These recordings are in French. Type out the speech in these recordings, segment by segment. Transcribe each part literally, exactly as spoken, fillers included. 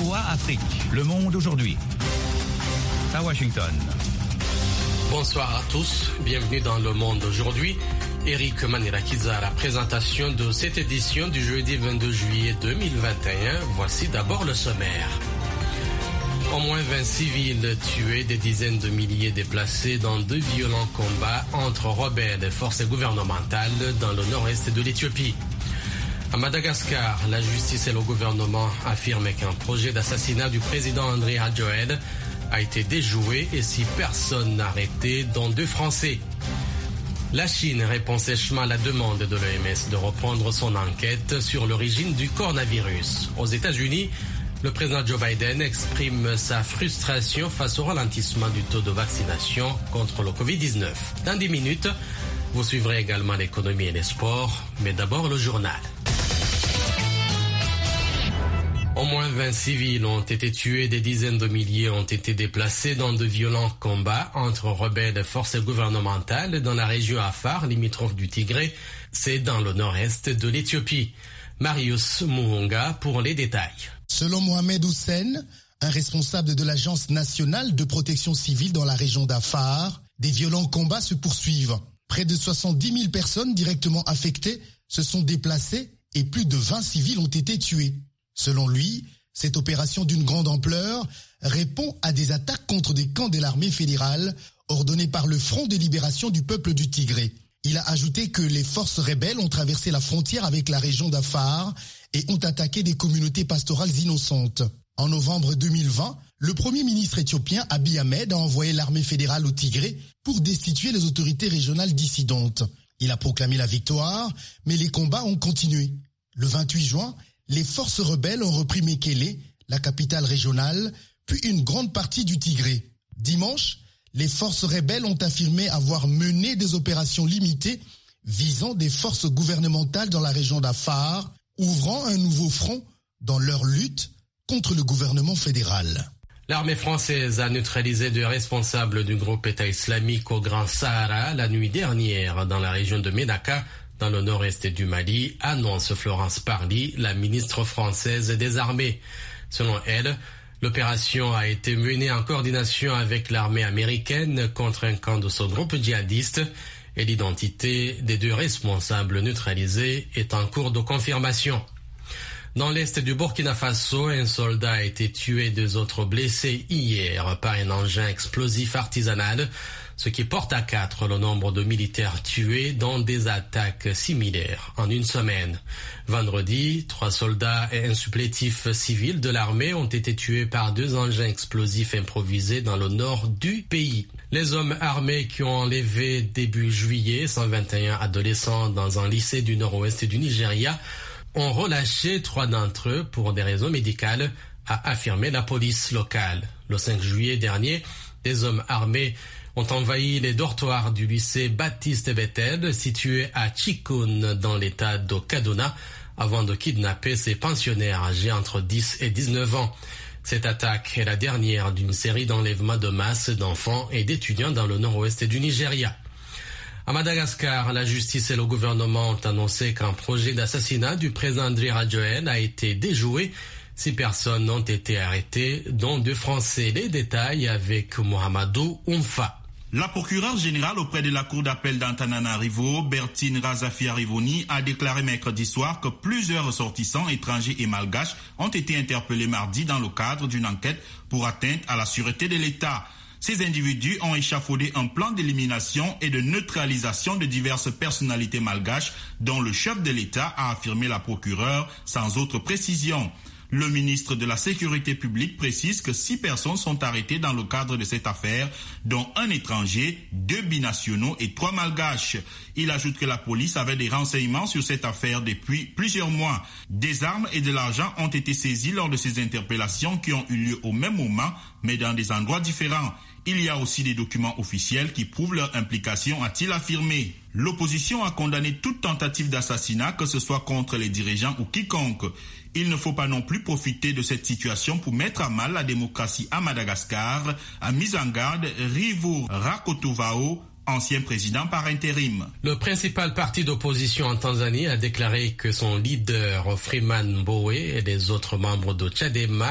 V O A Afrique. Le monde aujourd'hui. À Washington. Bonsoir à tous. Bienvenue dans Le Monde aujourd'hui. Eric Manirakiza à la présentation de cette édition du jeudi vingt-deux juillet deux mille vingt et un. Voici d'abord le sommaire. Au moins vingt civils tués, des dizaines de milliers déplacés dans deux violents combats entre rebelles et forces gouvernementales dans le nord-est de l'Éthiopie. À Madagascar, la justice et le gouvernement affirment qu'un projet d'assassinat du président Andry Rajoelina a été déjoué et six personnes arrêtées, dont deux Français. La Chine répond sèchement à la demande de l'O M S de reprendre son enquête sur l'origine du coronavirus. Aux États-Unis, le président Joe Biden exprime sa frustration face au ralentissement du taux de vaccination contre le covid dix-neuf. Dans dix minutes, vous suivrez également l'économie et les sports, mais d'abord le journal. Au moins vingt civils ont été tués, des dizaines de milliers ont été déplacés dans de violents combats entre rebelles et forces gouvernementales dans la région Afar, limitrophe du Tigré, c'est dans le nord-est de l'Éthiopie. Marius Muhunga pour les détails. Selon Mohamed Hussein, un responsable de l'Agence nationale de protection civile dans la région d'Afar, des violents combats se poursuivent. Près de soixante-dix mille personnes directement affectées se sont déplacées et plus de vingt civils ont été tués. Selon lui, cette opération d'une grande ampleur répond à des attaques contre des camps de l'armée fédérale ordonnées par le Front de libération du peuple du Tigré. Il a ajouté que les forces rebelles ont traversé la frontière avec la région d'Afar et ont attaqué des communautés pastorales innocentes. En novembre deux mille vingt, le premier ministre éthiopien Abiy Ahmed a envoyé l'armée fédérale au Tigré pour destituer les autorités régionales dissidentes. Il a proclamé la victoire, mais les combats ont continué. Le vingt-huit juin, les forces rebelles ont repris Mekele, la capitale régionale, puis une grande partie du Tigré. Dimanche, les forces rebelles ont affirmé avoir mené des opérations limitées visant des forces gouvernementales dans la région d'Afar, ouvrant un nouveau front dans leur lutte contre le gouvernement fédéral. L'armée française a neutralisé deux responsables du groupe État islamique au Grand Sahara la nuit dernière dans la région de Ménaka, dans le nord-est du Mali, annonce Florence Parly, la ministre française des Armées. Selon elle, l'opération a été menée en coordination avec l'armée américaine contre un camp de ce groupe djihadiste et l'identité des deux responsables neutralisés est en cours de confirmation. Dans l'est du Burkina Faso, un soldat a été tué et deux autres blessés hier par un engin explosif artisanal, ce qui porte à quatre le nombre de militaires tués dans des attaques similaires en une semaine. Vendredi, trois soldats et un supplétif civil de l'armée ont été tués par deux engins explosifs improvisés dans le nord du pays. Les hommes armés qui ont enlevé début juillet cent vingt et un adolescents dans un lycée du nord-ouest du Nigeria ont relâché trois d'entre eux pour des raisons médicales, a affirmé la police locale. Le cinq juillet dernier, des hommes armés ont envahi les dortoirs du lycée Baptiste Bethel, situé à Chikoun, dans l'état de Kaduna, avant de kidnapper ces pensionnaires âgés entre dix et dix-neuf ans. Cette attaque est la dernière d'une série d'enlèvements de masse d'enfants et d'étudiants dans le nord-ouest du Nigeria. À Madagascar, la justice et le gouvernement ont annoncé qu'un projet d'assassinat du président Andry Rajoelina a été déjoué. Six personnes ont été arrêtées, dont deux Français. Les détails avec Mohamedou Oumfa. La procureure générale auprès de la cour d'appel d'Antananarivo, Bertine Razafia-Rivoni, a déclaré mercredi soir que plusieurs ressortissants étrangers et malgaches ont été interpellés mardi dans le cadre d'une enquête pour atteinte à la sûreté de l'État. Ces individus ont échafaudé un plan d'élimination et de neutralisation de diverses personnalités malgaches dont le chef de l'État a affirmé la procureure sans autre précision. Le ministre de la Sécurité publique précise que six personnes sont arrêtées dans le cadre de cette affaire, dont un étranger, deux binationaux et trois malgaches. Il ajoute que la police avait des renseignements sur cette affaire depuis plusieurs mois. Des armes et de l'argent ont été saisis lors de ces interpellations qui ont eu lieu au même moment, mais dans des endroits différents. Il y a aussi des documents officiels qui prouvent leur implication, a-t-il affirmé. L'opposition a condamné toute tentative d'assassinat, que ce soit contre les dirigeants ou quiconque. Il ne faut pas non plus profiter de cette situation pour mettre à mal la démocratie à Madagascar, a mis en garde Rivo Rakotovao, ancien président par intérim. Le principal parti d'opposition en Tanzanie a déclaré que son leader Freeman Mbowe et les autres membres de Chadema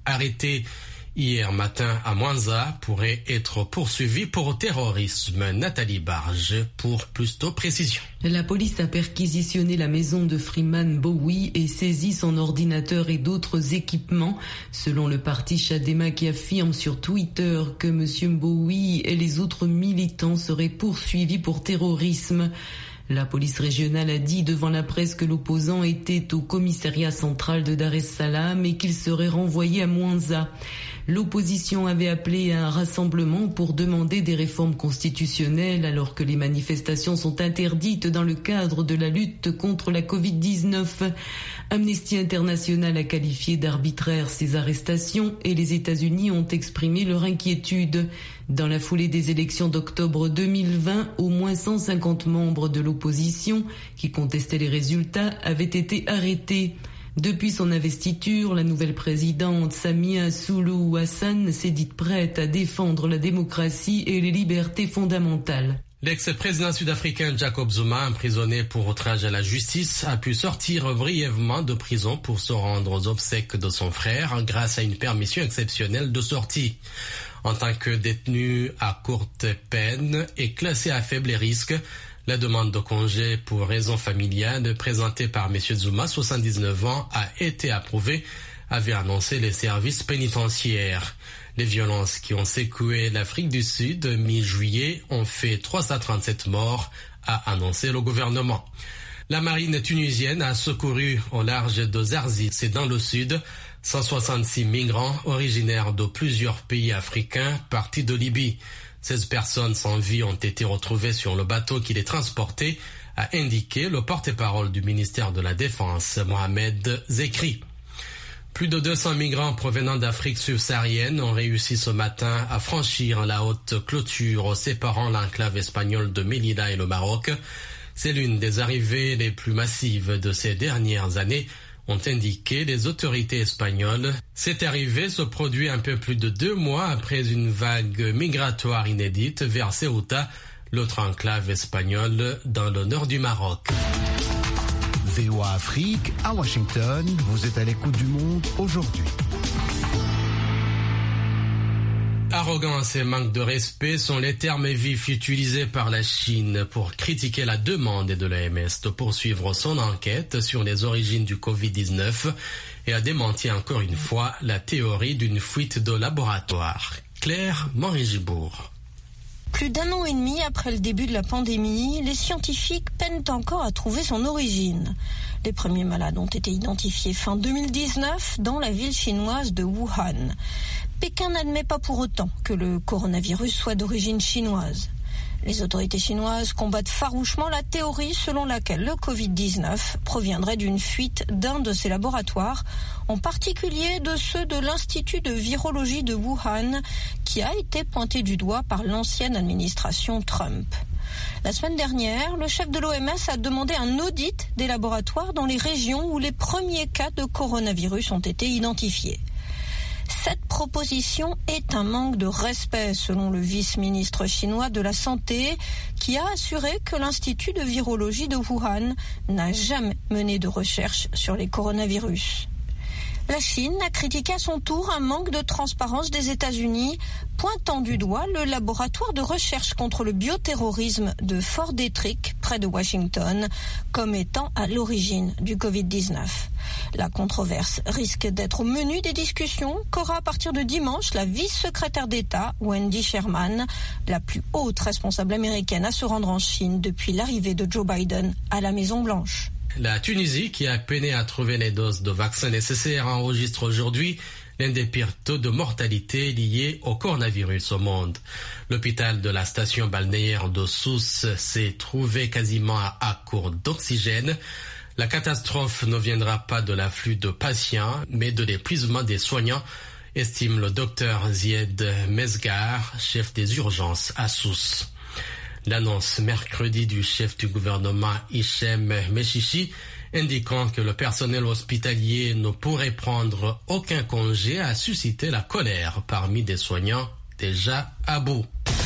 arrêté hier matin à Mwanza pourrait être poursuivi pour terrorisme. Nathalie Barge pour plus de précision. La police a perquisitionné la maison de Freeman Bowie et saisi son ordinateur et d'autres équipements. Selon le parti Chadema qui affirme sur Twitter que M. Bowie et les autres militants seraient poursuivis pour terrorisme. La police régionale a dit devant la presse que l'opposant était au commissariat central de Dar es Salaam et qu'il serait renvoyé à Mwanza. L'opposition avait appelé à un rassemblement pour demander des réformes constitutionnelles alors que les manifestations sont interdites dans le cadre de la lutte contre la covid dix-neuf. Amnesty International a qualifié d'arbitraire ces arrestations et les États-Unis ont exprimé leur inquiétude. Dans la foulée des élections d'octobre deux mille vingt, au moins cent cinquante membres de l'opposition qui contestaient les résultats avaient été arrêtés. Depuis son investiture, la nouvelle présidente Samia Suluhu Hassan s'est dite prête à défendre la démocratie et les libertés fondamentales. L'ex-président sud-africain Jacob Zuma, emprisonné pour outrage à la justice, a pu sortir brièvement de prison pour se rendre aux obsèques de son frère grâce à une permission exceptionnelle de sortie. En tant que détenu à courte peine et classé à faible risque, la demande de congé pour raison familiale présentée par M. Zuma, soixante-dix-neuf ans, a été approuvée, avait annoncé les services pénitentiaires. Les violences qui ont secoué l'Afrique du Sud mi-juillet ont fait trois cent trente-sept morts, a annoncé le gouvernement. La marine tunisienne a secouru au large de Zarzis, c'est dans le sud, cent soixante-six migrants originaires de plusieurs pays africains partis de Libye. seize personnes sans vie ont été retrouvées sur le bateau qui les transportait, a indiqué le porte-parole du ministère de la Défense, Mohamed Zekri. Plus de deux cents migrants provenant d'Afrique subsaharienne ont réussi ce matin à franchir la haute clôture séparant l'enclave espagnole de Melilla et le Maroc. C'est l'une des arrivées les plus massives de ces dernières années, ont indiqué les autorités espagnoles. Cette arrivée se produit un peu plus de deux mois après une vague migratoire inédite vers Ceuta, l'autre enclave espagnole dans le nord du Maroc. V O A Afrique, à Washington, vous êtes à l'écoute du monde aujourd'hui. Arrogance et manque de respect sont les termes vifs utilisés par la Chine pour critiquer la demande de l'O M S de poursuivre son enquête sur les origines du covid dix-neuf et a démenti encore une fois la théorie d'une fuite de laboratoire. Claire Morin-Gibourg. Plus d'un an et demi après le début de la pandémie, les scientifiques peinent encore à trouver son origine. Les premiers malades ont été identifiés fin deux mille dix-neuf dans la ville chinoise de Wuhan. Pékin n'admet pas pour autant que le coronavirus soit d'origine chinoise. Les autorités chinoises combattent farouchement la théorie selon laquelle le covid dix-neuf proviendrait d'une fuite d'un de ces laboratoires, en particulier de ceux de l'Institut de virologie de Wuhan, qui a été pointé du doigt par l'ancienne administration Trump. La semaine dernière, le chef de l'O M S a demandé un audit des laboratoires dans les régions où les premiers cas de coronavirus ont été identifiés. Cette proposition est un manque de respect, selon le vice-ministre chinois de la Santé, qui a assuré que l'Institut de virologie de Wuhan n'a jamais mené de recherche sur les coronavirus. La Chine a critiqué à son tour un manque de transparence des États-Unis, pointant du doigt le laboratoire de recherche contre le bioterrorisme de Fort Detrick, près de Washington, comme étant à l'origine du covid dix-neuf. La controverse risque d'être au menu des discussions qu'aura à partir de dimanche la vice-secrétaire d'État Wendy Sherman, la plus haute responsable américaine à se rendre en Chine depuis l'arrivée de Joe Biden à la Maison-Blanche. La Tunisie, qui a peiné à trouver les doses de vaccins nécessaires, enregistre aujourd'hui l'un des pires taux de mortalité liés au coronavirus au monde. L'hôpital de la station balnéaire de Sousse s'est trouvé quasiment à court d'oxygène. La catastrophe ne viendra pas de l'afflux de patients, mais de l'épuisement des soignants, estime le docteur Zied Mesgar, chef des urgences à Sousse. L'annonce mercredi du chef du gouvernement Hichem Mechichi indiquant que le personnel hospitalier ne pourrait prendre aucun congé a suscité la colère parmi des soignants déjà à bout.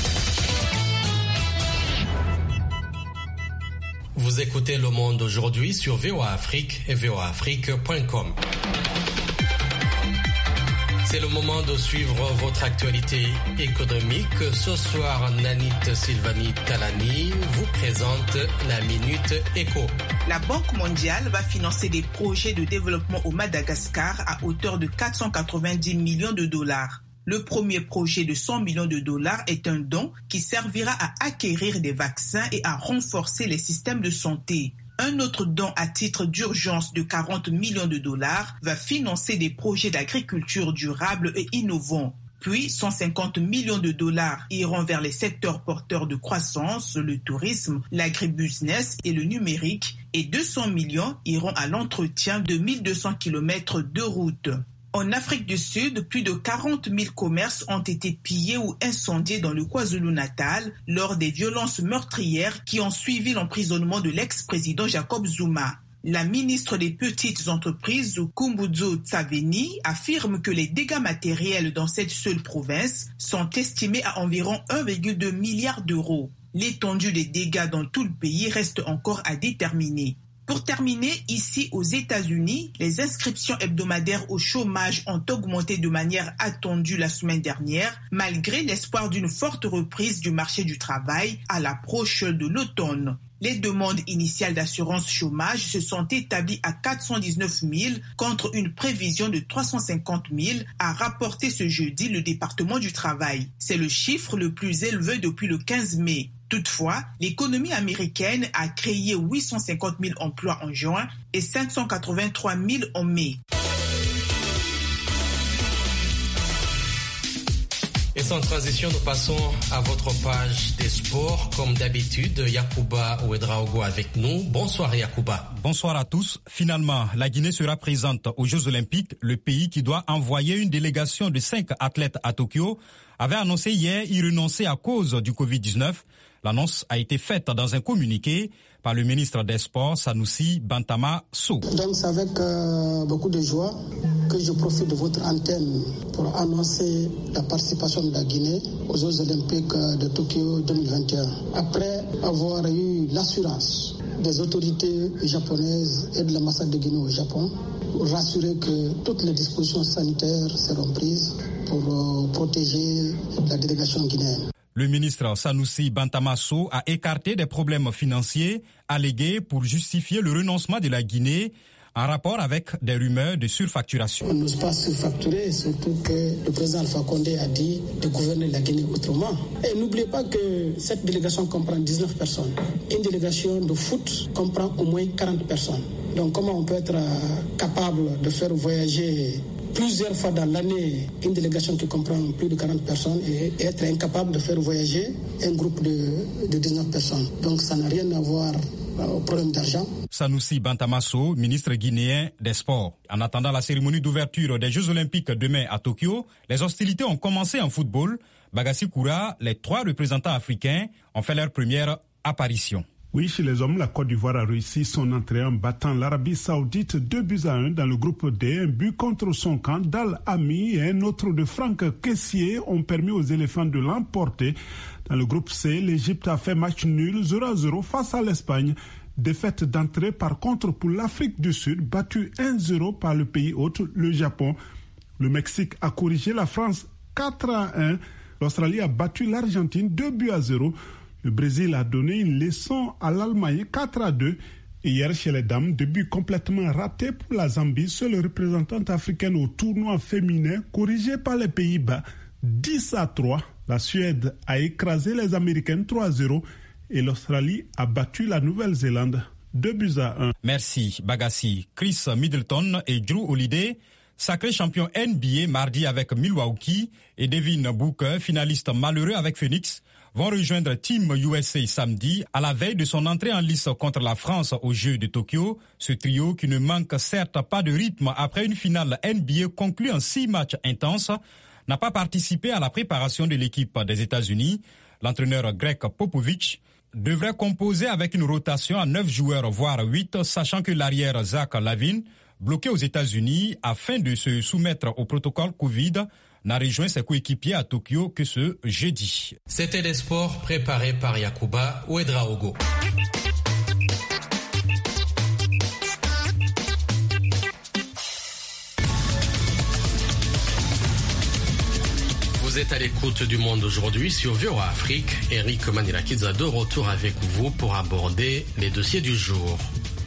Vous écoutez Le Monde aujourd'hui sur V O A Afrique et V O A Afrique point com. C'est le moment de suivre votre actualité économique. Ce soir, Nanit Sylvanie Talani vous présente la Minute Éco. La Banque mondiale va financer des projets de développement au Madagascar à hauteur de quatre cent quatre-vingt-dix millions de dollars. Le premier projet de cent millions de dollars est un don qui servira à acquérir des vaccins et à renforcer les systèmes de santé. Un autre don à titre d'urgence de quarante millions de dollars va financer des projets d'agriculture durable et innovants. Puis cent cinquante millions de dollars iront vers les secteurs porteurs de croissance, le tourisme, l'agribusiness et le numérique, et deux cents millions iront à l'entretien de mille deux cents kilomètres de routes. En Afrique du Sud, plus de quarante mille commerces ont été pillés ou incendiés dans le KwaZulu-Natal lors des violences meurtrières qui ont suivi l'emprisonnement de l'ex-président Jacob Zuma. La ministre des Petites Entreprises, Khumbudzo Ntshavheni, affirme que les dégâts matériels dans cette seule province sont estimés à environ un virgule deux milliard d'euros. L'étendue des dégâts dans tout le pays reste encore à déterminer. Pour terminer, ici aux États-Unis, les inscriptions hebdomadaires au chômage ont augmenté de manière attendue la semaine dernière, malgré l'espoir d'une forte reprise du marché du travail à l'approche de l'automne. Les demandes initiales d'assurance chômage se sont établies à quatre cent dix-neuf mille contre une prévision de trois cent cinquante mille, a rapporté ce jeudi le département du travail. C'est le chiffre le plus élevé depuis le quinze mai. Toutefois, l'économie américaine a créé huit cent cinquante mille emplois en juin et cinq cent quatre-vingt-trois mille en mai. Et sans transition, nous passons à votre page des sports. Comme d'habitude, Yacouba Ouedraogo avec nous. Bonsoir Yacouba. Bonsoir à tous. Finalement, la Guinée sera présente aux Jeux Olympiques. Le pays qui doit envoyer une délégation de cinq athlètes à Tokyo avait annoncé hier y renoncer à cause du covid dix-neuf. L'annonce a été faite dans un communiqué par le ministre des Sports, Sanoussi Bantama Sow. Donc c'est avec euh, beaucoup de joie que je profite de votre antenne pour annoncer la participation de la Guinée aux Jeux Olympiques de Tokyo deux mille vingt et un. Après avoir eu l'assurance des autorités japonaises et de l'ambassade de Guinée au Japon, pour rassurer que toutes les dispositions sanitaires seront prises pour euh, protéger la délégation guinéenne. Le ministre Sanoussi Bantama Sow a écarté des problèmes financiers allégués pour justifier le renoncement de la Guinée en rapport avec des rumeurs de surfacturation. On n'ose pas surfacturer, surtout que le président Alpha Condé a dit de gouverner la Guinée autrement. Et n'oubliez pas que cette délégation comprend dix-neuf personnes. Une délégation de foot comprend au moins quarante personnes. Donc comment on peut être capable de faire voyager plusieurs fois dans l'année une délégation qui comprend plus de quarante personnes et être incapable de faire voyager un groupe de, de dix-neuf personnes. Donc ça n'a rien à voir au problème d'argent. Sanoussi Bantama Sow, ministre guinéen des Sports. En attendant la cérémonie d'ouverture des Jeux Olympiques demain à Tokyo, les hostilités ont commencé en football. Bagassi Koura, les trois représentants africains ont fait leur première apparition. Oui, chez les hommes, la Côte d'Ivoire a réussi son entrée en battant l'Arabie Saoudite deux buts à un dans le groupe D. Un but contre son camp d'Al-Ami et un autre de Franck Kessié ont permis aux éléphants de l'emporter. Dans le groupe C, l'Égypte a fait match nul zéro à zéro face à l'Espagne. Défaite d'entrée par contre pour l'Afrique du Sud, battue un zéro par le pays hôte, le Japon. Le Mexique a corrigé la France quatre à un. L'Australie a battu l'Argentine deux buts à zéro. Le Brésil a donné une leçon à l'Allemagne quatre à deux. Hier, chez les dames, deux buts complètement ratés pour la Zambie, seule représentante africaine au tournoi féminin, corrigée par les Pays-Bas dix à trois. La Suède a écrasé les Américaines trois à zéro et l'Australie a battu la Nouvelle-Zélande deux buts à un. Merci Bagassi. Chris Middleton et Drew Holiday, sacrés champions N B A mardi avec Milwaukee, et Devin Booker, finaliste malheureux avec Phoenix, vont rejoindre Team U S A samedi à la veille de son entrée en lice contre la France aux Jeux de Tokyo. Ce trio, qui ne manque certes pas de rythme après une finale N B A conclue en six matchs intenses, n'a pas participé à la préparation de l'équipe des États-Unis. L'entraîneur Greg Popovich devrait composer avec une rotation à neuf joueurs, voire huit, sachant que l'arrière Zach Lavine, bloqué aux États-Unis afin de se soumettre au protocole Covid, n'a rejoint ses coéquipiers à Tokyo que ce jeudi. C'était les sports préparés par Yacouba Ouedraogo. Vous êtes à l'écoute du Monde aujourd'hui sur V O A Afrique. Eric Manilakidza de retour avec vous pour aborder les dossiers du jour.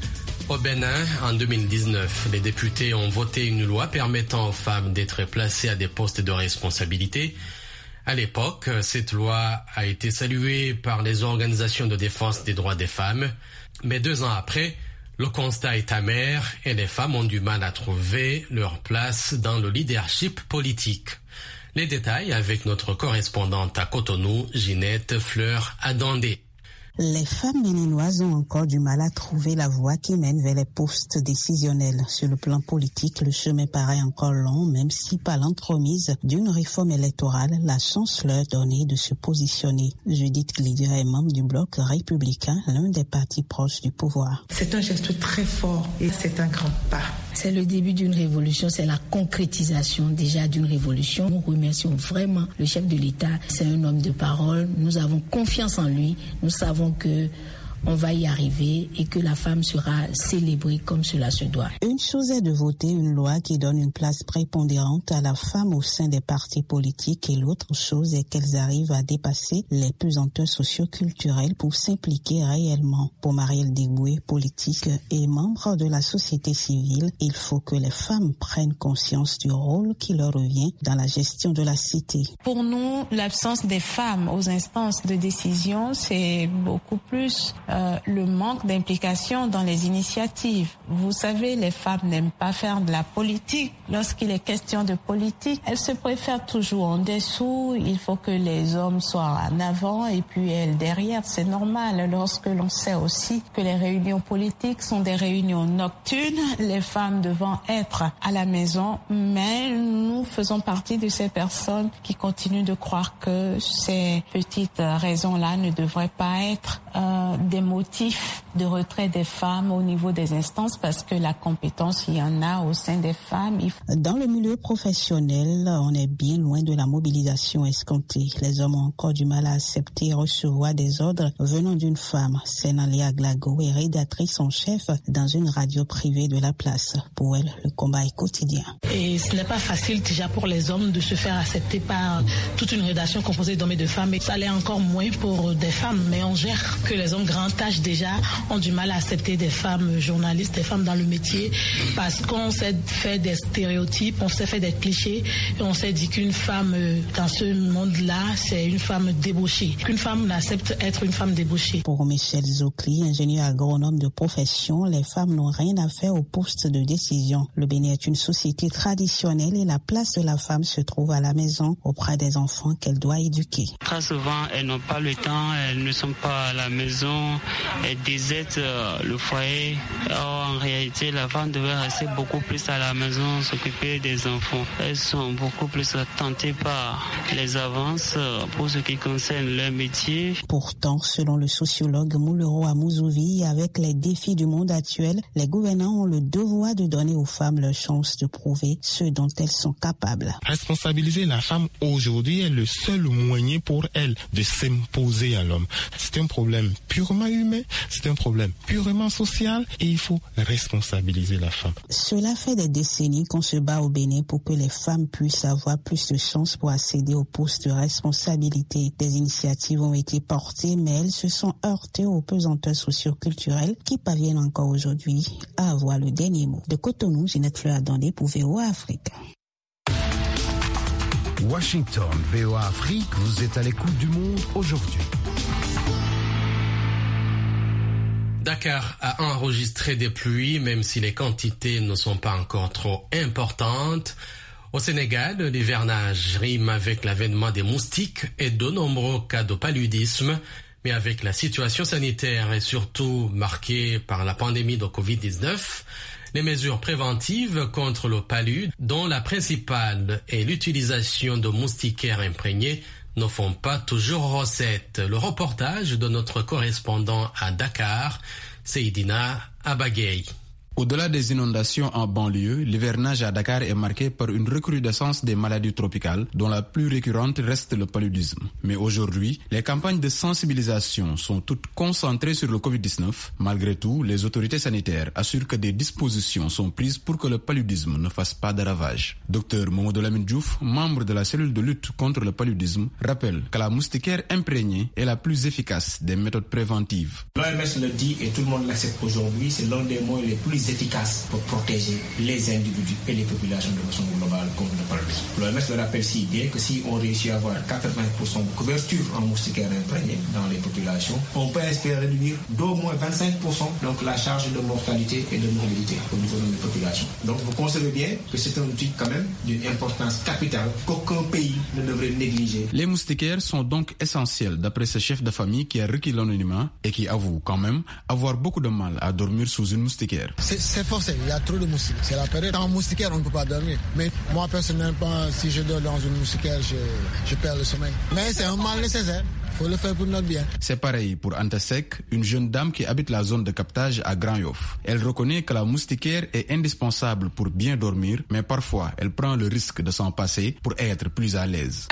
Au Bénin, en deux mille dix-neuf, les députés ont voté une loi permettant aux femmes d'être placées à des postes de responsabilité. À l'époque, cette loi a été saluée par les organisations de défense des droits des femmes. Mais deux ans après, le constat est amer et les femmes ont du mal à trouver leur place dans le leadership politique. Les détails avec notre correspondante à Cotonou, Ginette Fleur-Adandé. Les femmes béninoises ont encore du mal à trouver la voie qui mène vers les postes décisionnels. Sur le plan politique, le chemin paraît encore long, même si par l'entremise d'une réforme électorale, la chance leur donnée de se positionner. Judith Glider est membre du Bloc républicain, l'un des partis proches du pouvoir. C'est un geste très fort et c'est un grand pas. C'est le début d'une révolution, c'est la concrétisation déjà d'une révolution. Nous remercions vraiment le chef de l'État. C'est un homme de parole. Nous avons confiance en lui. Nous savons que on va y arriver et que la femme sera célébrée comme cela se doit. Une chose est de voter une loi qui donne une place prépondérante à la femme au sein des partis politiques et l'autre chose est qu'elles arrivent à dépasser les pesanteurs socioculturelles pour s'impliquer réellement. Pour Marielle Deboué, politique et membre de la société civile, il faut que les femmes prennent conscience du rôle qui leur revient dans la gestion de la cité. Pour nous, l'absence des femmes aux instances de décision, c'est beaucoup plus Euh, le manque d'implication dans les initiatives. Vous savez, les femmes n'aiment pas faire de la politique. Lorsqu'il est question de politique, elles se préfèrent toujours en dessous. Il faut que les hommes soient en avant et puis elles derrière. C'est normal lorsque l'on sait aussi que les réunions politiques sont des réunions nocturnes, les femmes devant être à la maison. Mais nous faisons partie de ces personnes qui continuent de croire que ces petites raisons-là ne devraient pas être euh, des motifs de retrait des femmes au niveau des instances parce que la compétence, il y en a au sein des femmes. Dans le milieu professionnel, on est bien loin de la mobilisation escomptée. Les hommes ont encore du mal à accepter et recevoir des ordres venant d'une femme. Senalia Glago est rédactrice en chef dans une radio privée de la place. Pour elle, le combat est quotidien. Et ce n'est pas facile déjà pour les hommes de se faire accepter par toute une rédaction composée d'hommes et de femmes. Et ça l'est encore moins pour des femmes, mais on gère que les hommes grand âge déjà ont du mal à accepter des femmes journalistes, des femmes dans le métier, parce qu'on s'est fait des stéréotypes, on s'est fait des clichés, et on s'est dit qu'une femme dans ce monde-là, c'est une femme débauchée, qu'une femme n'accepte être une femme débauchée. Pour Michel Zokli, ingénieur agronome de profession, les femmes n'ont rien à faire au poste de décision. Le Bénin est une société traditionnelle et la place de la femme se trouve à la maison auprès des enfants qu'elle doit éduquer. Très souvent, elles n'ont pas le temps, elles ne sont pas à la maison. Et désertent euh, le foyer. Or, en réalité, la femme devait rester beaucoup plus à la maison, s'occuper des enfants. Elles sont beaucoup plus tentées par les avances pour ce qui concerne leur métier. Pourtant, selon le sociologue Moulero Amouzoui, avec les défis du monde actuel, les gouvernants ont le devoir de donner aux femmes leur chance de prouver ce dont elles sont capables. Responsabiliser la femme aujourd'hui est le seul moyen pour elle de s'imposer à l'homme. C'est un problème purement humain, c'est un problème purement social et il faut responsabiliser la femme. Cela fait des décennies qu'on se bat au Bénin pour que les femmes puissent avoir plus de chances pour accéder aux postes de responsabilité. Des initiatives ont été portées, mais elles se sont heurtées aux pesanteurs socioculturelles qui parviennent encore aujourd'hui à avoir le dernier mot. De Cotonou, Ginette Fleur-Adandé pour V O A Afrique. Washington, V O A Afrique, vous êtes à l'écoute du monde aujourd'hui. Dakar a enregistré des pluies, même si les quantités ne sont pas encore trop importantes. Au Sénégal, l'hivernage rime avec l'avènement des moustiques et de nombreux cas de paludisme. Mais avec la situation sanitaire et surtout marquée par la pandémie de covid dix-neuf, les mesures préventives contre le palud, dont la principale est l'utilisation de moustiquaires imprégnés, ne font pas toujours recette. Le reportage de notre correspondant à Dakar, Seydina Abagay. Au-delà des inondations en banlieue, l'hivernage à Dakar est marqué par une recrudescence des maladies tropicales, dont la plus récurrente reste le paludisme. Mais aujourd'hui, les campagnes de sensibilisation sont toutes concentrées sur le covid dix-neuf. Malgré tout, les autorités sanitaires assurent que des dispositions sont prises pour que le paludisme ne fasse pas de ravages. Docteur Mamadou Lamine Diouf, membre de la cellule de lutte contre le paludisme, rappelle que la moustiquaire imprégnée est la plus efficace des méthodes préventives. L'O M S le dit et tout le monde l'accepte aujourd'hui, c'est l'un des moyens les plus efficaces pour protéger les individus et les populations de façon globale contre le paludisme. L'O M S le rappelle si bien que si on réussit à avoir quatre-vingts pour cent de couverture en moustiquaire imprégnée dans les populations, on peut espérer réduire d'au moins vingt-cinq pour cent donc la charge de mortalité et de morbidité au niveau de nos populations. Donc vous concevez bien que c'est un outil quand même d'une importance capitale qu'aucun pays ne devrait négliger. Les moustiquaires sont donc essentiels d'après ce chef de famille qui a requis l'anonymat et qui avoue quand même avoir beaucoup de mal à dormir sous une moustiquaire. C'est, c'est forcé, il y a trop de moustiques. C'est la période. En moustiquaire, on ne peut pas dormir. Mais moi, personnellement, si je dors dans une moustiquaire, je, je perds le sommeil. Mais c'est un mal nécessaire. Faut le faire pour notre bien. C'est pareil pour Anta Sek, une jeune dame qui habite la zone de captage à Grand Yoff. Elle reconnaît que la moustiquaire est indispensable pour bien dormir, mais parfois elle prend le risque de s'en passer pour être plus à l'aise.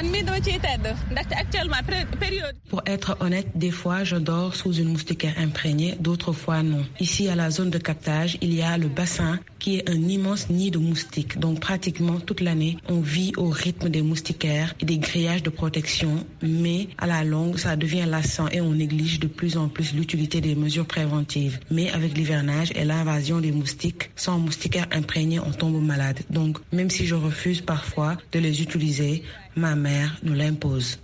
Pour être honnête, des fois je dors sous une moustiquaire imprégnée, d'autres fois non. Ici à la zone de captage, il y a le bassin qui est un immense nid de moustiques. Donc pratiquement toute l'année, on vit au rythme des moustiquaires et des grillages de protection, mais à la longue, ça devient lassant et on néglige de plus en plus l'utilité des mesures préventives. Mais avec l'hivernage et l'invasion des moustiques, sans moustiquaires imprégnés, on tombe malade. Donc, même si je refuse parfois de les utiliser, ma mère nous l'impose.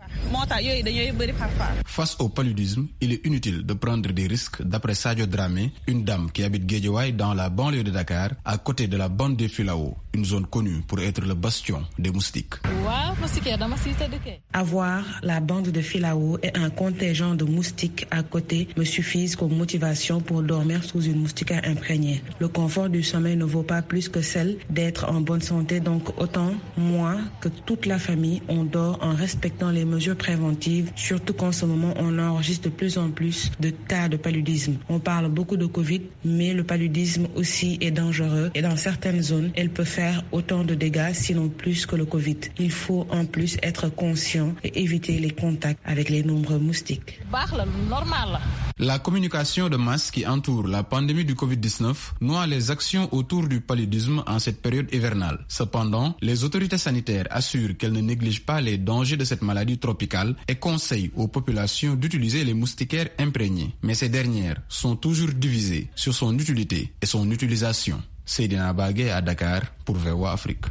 Face au paludisme, il est inutile de prendre des risques, d'après Sadio Dramé, une dame qui habite Guédiawaye dans la banlieue de Dakar, à côté de la bande des Filao, une zone connue pour être le bastion des moustiques. Avoir la bande de Filao et un contingent de moustiques à côté me suffisent comme motivation pour dormir sous une moustiquaire imprégnée. Le confort du sommeil ne vaut pas plus que celle d'être en bonne santé, donc autant moi que toute la famille, on dort en respectant les mesures préventives, surtout qu'en ce moment, on enregistre de plus en plus de cas de paludisme. On parle beaucoup de Covid, mais le paludisme aussi est dangereux et dans certaines zones, elle peut faire autant de dégâts, sinon plus que le Covid. Il faut en plus être conscient et éviter les contacts avec les nombreux moustiques. La communication de masse qui entoure la pandémie du covid dix-neuf noie les actions autour du paludisme en cette période hivernale. Cependant, les autorités sanitaires assurent qu'elles ne négligent pas les dangers de cette maladie tropicale et conseillent aux populations d'utiliser les moustiquaires imprégnés. Mais ces dernières sont toujours divisées sur son utilité et son utilisation. Seydina Bagué à Dakar pour V O A Afrique.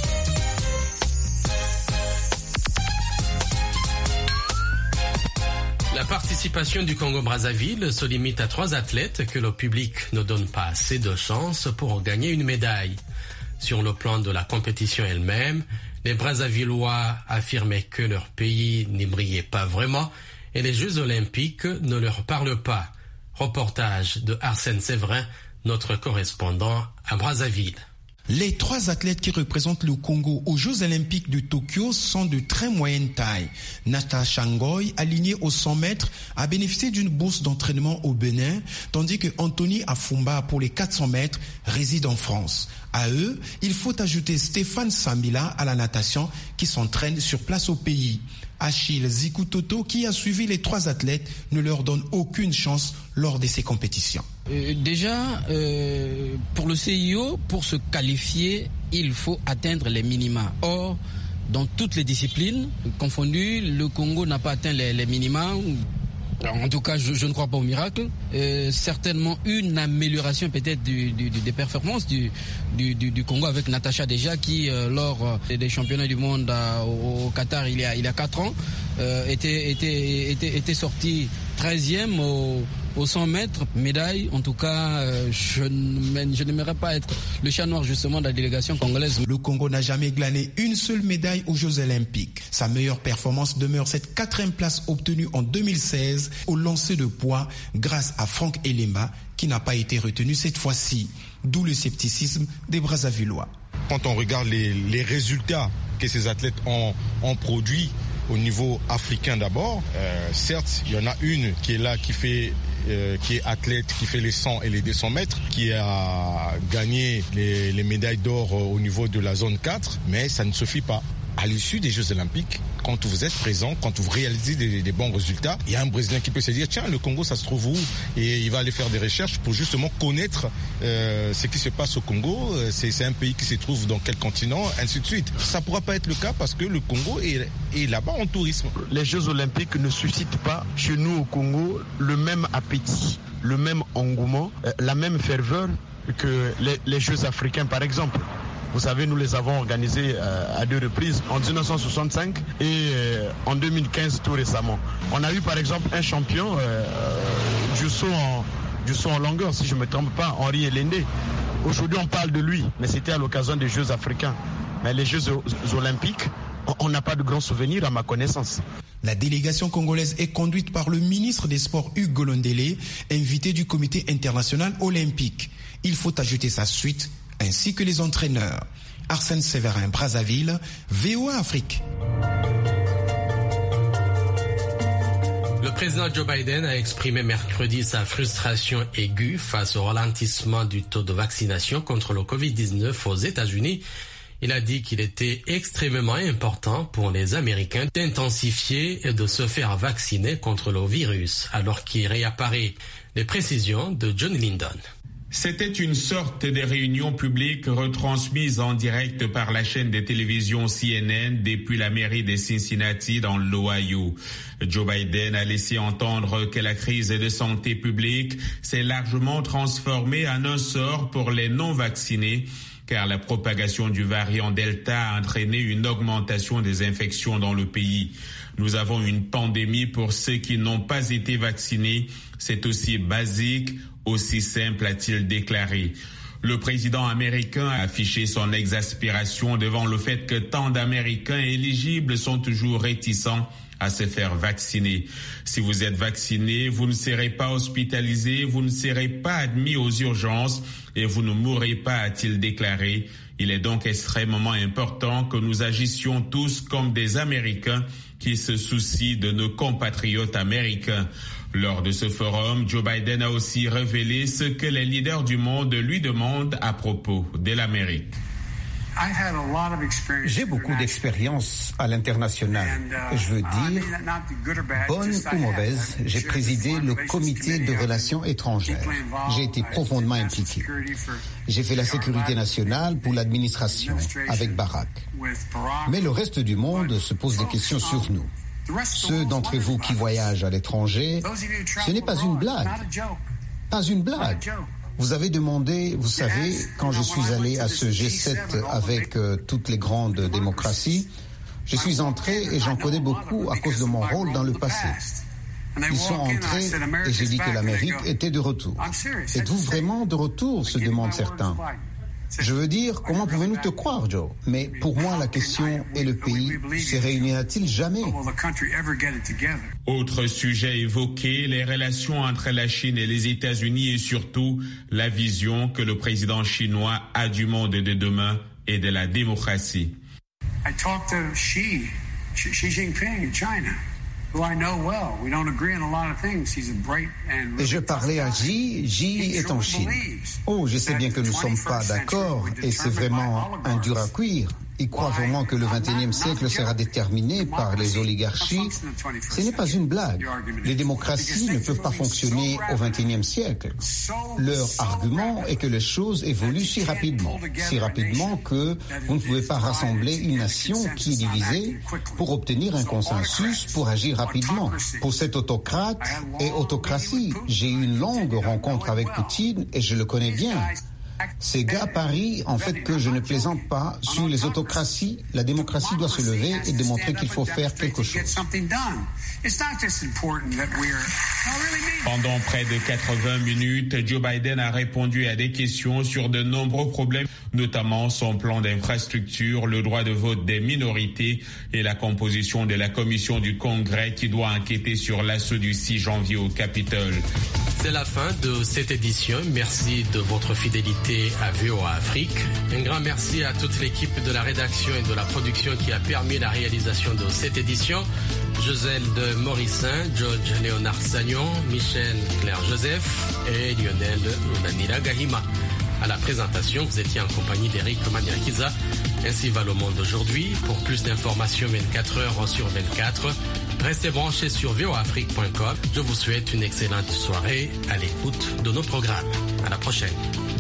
La participation du Congo-Brazzaville se limite à trois athlètes que le public ne donne pas assez de chance pour gagner une médaille. Sur le plan de la compétition elle-même, les Brazzavillois affirmaient que leur pays n'y brillait pas vraiment et les Jeux Olympiques ne leur parlent pas. Reportage de Arsène Séverin, notre correspondant à Brazzaville. Les trois athlètes qui représentent le Congo aux Jeux Olympiques de Tokyo sont de très moyenne taille. Natasha Ngoy, alignée aux cent mètres, a bénéficié d'une bourse d'entraînement au Bénin, tandis que Anthony Afumba, pour les quatre cents mètres, réside en France. À eux, il faut ajouter Stéphane Sambila à la natation qui s'entraîne sur place au pays. Achille Zikutoto, qui a suivi les trois athlètes, ne leur donne aucune chance lors de ces compétitions. Euh, déjà, euh, pour le C I O, pour se qualifier, il faut atteindre les minima. Or, dans toutes les disciplines confondues, le Congo n'a pas atteint les, les minima. En tout cas, je, je ne crois pas au miracle. Euh, certainement une amélioration peut-être du, du, des performances du, du, du Congo avec Natacha déjà qui, euh, lors des championnats du monde à, au, au Qatar il y a, il y a quatre ans, euh, était, était, était, était sortie treizième au, au cent mètres, médaille. En tout cas, euh, je, je n'aimerais pas être le chat noir justement de la délégation congolaise. Le Congo n'a jamais glané une seule médaille aux Jeux Olympiques. Sa meilleure performance demeure cette quatrième place obtenue en deux mille seize au lancer de poids grâce à Franck Elemba qui n'a pas été retenu cette fois-ci. D'où le scepticisme des Brazzavillois. Quand on regarde les, les résultats que ces athlètes ont, ont produits au niveau africain d'abord, euh, certes, il y en a une qui est là, qui fait euh, qui est athlète, qui fait les cent et les deux cents mètres, qui a gagné les, les médailles d'or au niveau de la zone quatre, mais ça ne suffit pas. À l'issue des Jeux Olympiques, quand vous êtes présent, quand vous réalisez des, des bons résultats, il y a un Brésilien qui peut se dire tiens, le Congo, ça se trouve où? Et il va aller faire des recherches pour justement connaître euh, ce qui se passe au Congo. C'est, c'est un pays qui se trouve dans quel continent, ainsi de suite. Ça ne pourra pas être le cas parce que le Congo est, est là-bas en tourisme. Les Jeux Olympiques ne suscitent pas chez nous au Congo le même appétit, le même engouement, euh, la même ferveur que les, les Jeux africains, par exemple. Vous savez, nous les avons organisés euh, à deux reprises, en dix-neuf cent soixante-cinq et euh, en deux mille quinze tout récemment. On a eu par exemple un champion euh, du, saut en, du saut en longueur, si je ne me trompe pas, Henri Elende. Aujourd'hui on parle de lui, mais c'était à l'occasion des Jeux africains. Mais les Jeux olympiques, on n'a pas de grands souvenirs à ma connaissance. La délégation congolaise est conduite par le ministre des Sports Hugues Golondélé, invité du comité international olympique. Il faut ajouter sa suite, ainsi que les entraîneurs. Arsène Séverin, Brazzaville, V O A Afrique. Le président Joe Biden a exprimé mercredi sa frustration aiguë face au ralentissement du taux de vaccination contre le covid dix-neuf aux États-Unis. Il a dit qu'il était extrêmement important pour les Américains d'intensifier et de se faire vacciner contre le virus, alors qu'il réapparaît. Les précisions de John Lyndon. C'était une sorte de réunion publique retransmise en direct par la chaîne de télévision C N N depuis la mairie de Cincinnati dans l'Ohio. Joe Biden a laissé entendre que la crise de santé publique s'est largement transformée en un sort pour les non-vaccinés, car la propagation du variant Delta a entraîné une augmentation des infections dans le pays. Nous avons une pandémie pour ceux qui n'ont pas été vaccinés. C'est aussi basique, aussi simple, a-t-il déclaré. Le président américain a affiché son exaspération devant le fait que tant d'Américains éligibles sont toujours réticents à se faire vacciner. Si vous êtes vacciné, vous ne serez pas hospitalisé, vous ne serez pas admis aux urgences et vous ne mourrez pas, a-t-il déclaré. Il est donc extrêmement important que nous agissions tous comme des Américains qui se soucient de nos compatriotes américains. Lors de ce forum, Joe Biden a aussi révélé ce que les leaders du monde lui demandent à propos de l'Amérique. J'ai beaucoup d'expérience à l'international. Je veux dire, bonne ou mauvaise, j'ai présidé le comité de relations étrangères. J'ai été profondément impliqué. J'ai fait la sécurité nationale pour l'administration avec Barack. Mais le reste du monde se pose des questions sur nous. Ceux d'entre vous qui voyagent à l'étranger, ce n'est pas une blague. Pas une blague. Vous avez demandé, vous savez, quand je suis allé à ce G sept avec euh, toutes les grandes démocraties, je suis entré et j'en connais beaucoup à cause de mon rôle dans le passé. Ils sont entrés et j'ai dit que l'Amérique était de retour. Êtes-vous vraiment de retour, se demandent certains. Je veux dire, comment pouvez-nous te croire, Joe? Mais pour moi, la question est le pays se réunira-t-il jamais? Autre sujet évoqué, les relations entre la Chine et les États-Unis et surtout la vision que le président chinois a du monde de demain et de la démocratie. I talked to Xi, Xi Jinping in China. Et je parlais à Xi, Xi est en Chine. Oh, je sais bien que nous ne sommes pas d'accord et c'est vraiment un dur à cuire. Il croit vraiment que le vingt et unième siècle sera déterminé par les oligarchies. Ce n'est pas une blague. Les démocraties ne peuvent pas fonctionner au vingt et unième siècle. Leur argument est que les choses évoluent si rapidement, si rapidement que vous ne pouvez pas rassembler une nation qui est divisée pour obtenir un consensus, pour agir rapidement. Pour cet autocrate et autocratie, j'ai eu une longue rencontre avec Poutine et je le connais bien. Ces gars parient en fait que je ne plaisante pas sur les autocraties. La démocratie doit se lever et démontrer qu'il faut faire quelque chose. Pendant près de quatre-vingts minutes, Joe Biden a répondu à des questions sur de nombreux problèmes, notamment son plan d'infrastructure, le droit de vote des minorités et la composition de la commission du Congrès qui doit enquêter sur l'assaut du six janvier au Capitole. C'est la fin de cette édition. Merci de votre fidélité à V O A Afrique. Un grand merci à toute l'équipe de la rédaction et de la production qui a permis la réalisation de cette édition. Joselle de Morissin, George Léonard Sagnon. Magnon, Michel Claire-Joseph et Lionel Unanira Gahima. À la présentation, vous étiez en compagnie d'Eric Maniakiza. Ainsi va le monde aujourd'hui. Pour plus d'informations vingt-quatre heures sur vingt-quatre, restez branchés sur v o afrique point com. Je vous souhaite une excellente soirée à l'écoute de nos programmes. À la prochaine.